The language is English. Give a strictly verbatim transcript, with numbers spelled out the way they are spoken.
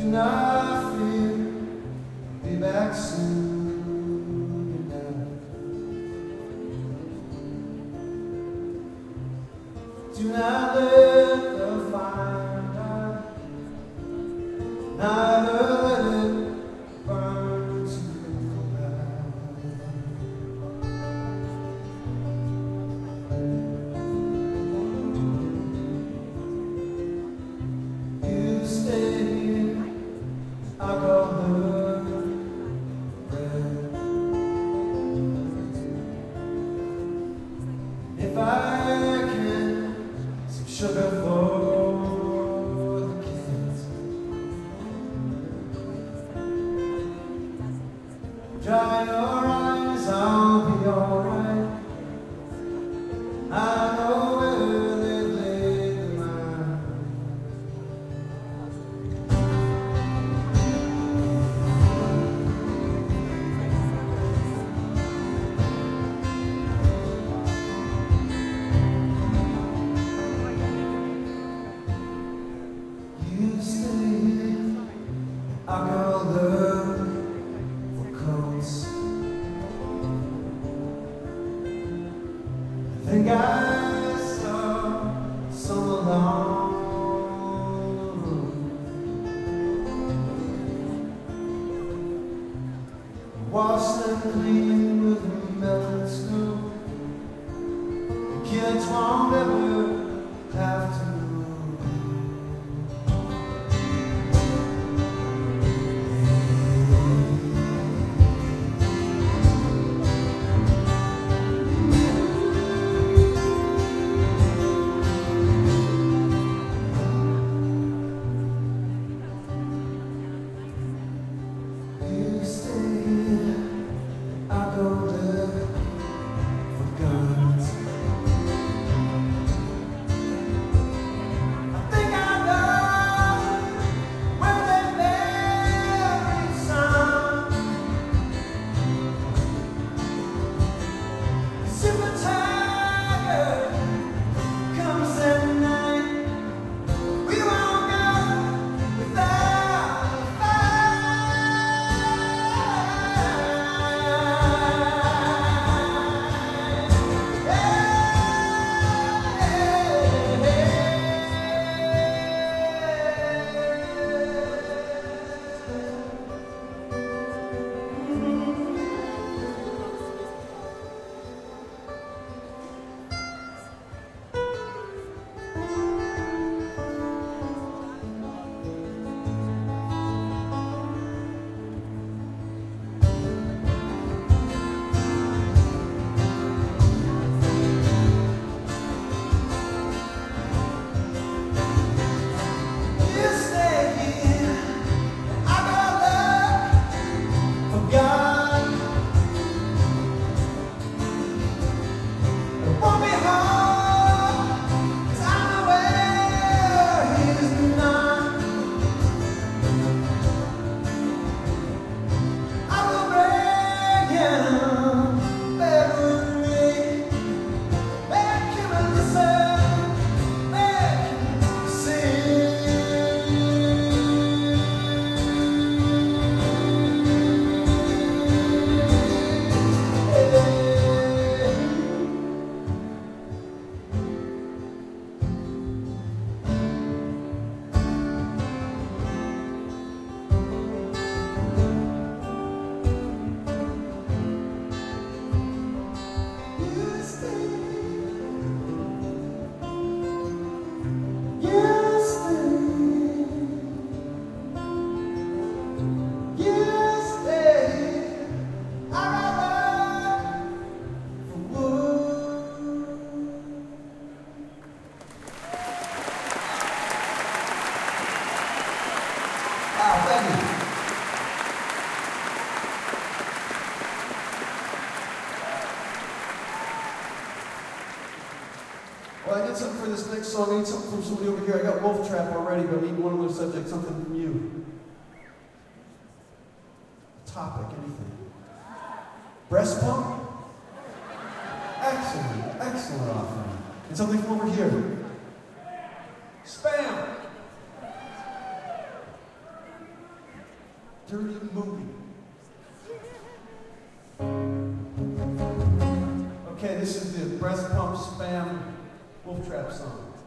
Do not fear, be back soon. Do not let the fire die, neither let it burn to the ground. You stay here, I'll go her bread. If I can, some sugar for the kids. Dry your eyes, I'll be alright. I know where they laid the mine. You stay here, I'll go look for coats. I think I saw some along the road. Wash them clean with melted snow. The kids won't ever have to know. You stay here, I'll go look for guns. I think I know where they bury some. 'Cause if a tiger comes at night, we won't go without a fight. You stay here, I go look for God. It won't be hard, 'cause I know where he's not. I will bring him back with me, make him listen, make him see. You stay, you stay, you stay. I got love for wood. Ah, thank you. Well, I need something for this next song. I need something from somebody over here. I got Wolf Trap already, but I need one of those subjects, something from you. Topic, anything. Breast pump? Excellent, excellent offering. And something from over here. Spam! breast pump spam wolf trap song.